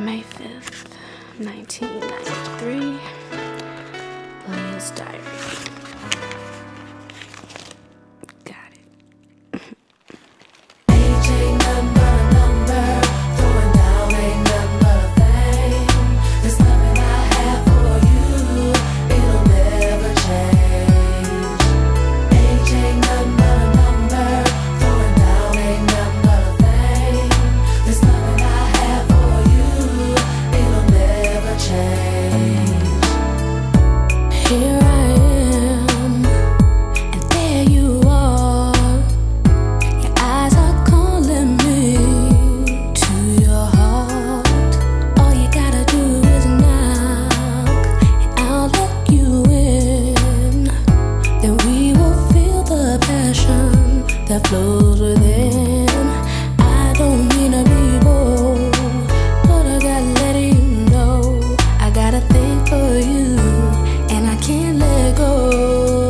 May 5th, 1993, Leah's diary. Got it. Age ain't nothing but a number, throwing down ain't nothing but a thing. There's nothing I have for you, it'll never change. Age ain't nothing but a number, throwing down ain't nothing but a thing. There's nothing I have for you, it'll never change. Here I am, and there you are. Your eyes are calling me to your heart. All you gotta do is knock, and I'll let you in. Then we will feel the passion that flows within. I don't mean to be bold, but I gotta let you know I got a thing for you, and I can't let go.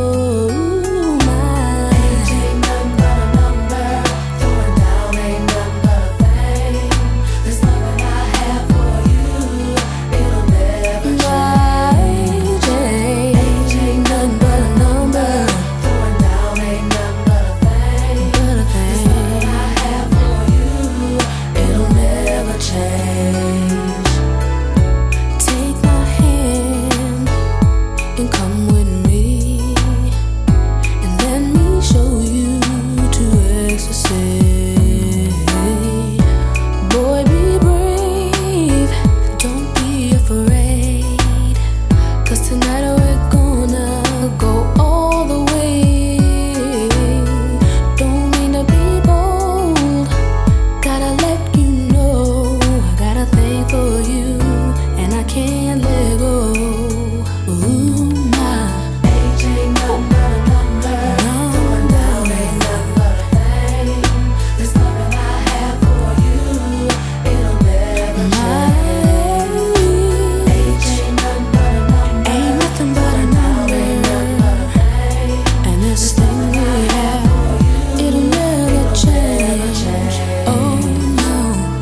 My age ain't nothing but a number, throwing down ain't nothing but a thing. There's nothing I have for you, it'll never change. My age ain't nothing but a number, throwing down ain't nothing but a thing. There's nothing I have for you, it'll never change. Take my hand and come with me, and let me show you to ecstasy. Boy, be brave, don't be afraid, 'cause tonight we're gonna go all the way. Don't mean to be bold, gotta let you know I got a thing for you, and I can't let go. Ooh, my age ain't nothing but a number, throwing down ain't nothing but a thing. There's nothing I have for you, it'll never change. Age ain't nothing but a number, ain't nothing but a number, ain't nothing but a thing. And this thing we have, it'll never change. Oh no.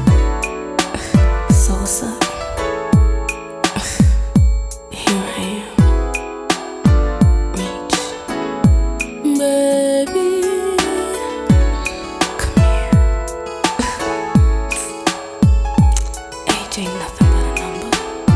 So what's up? Here I am. Reach. Baby, come here. Age ain't nothing but a number.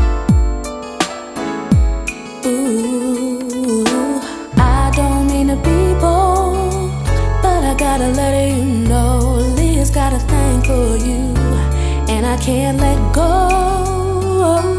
Ooh, I don't mean to be bold, but I gotta let you know Leah's got a thing for you, and I can't let go.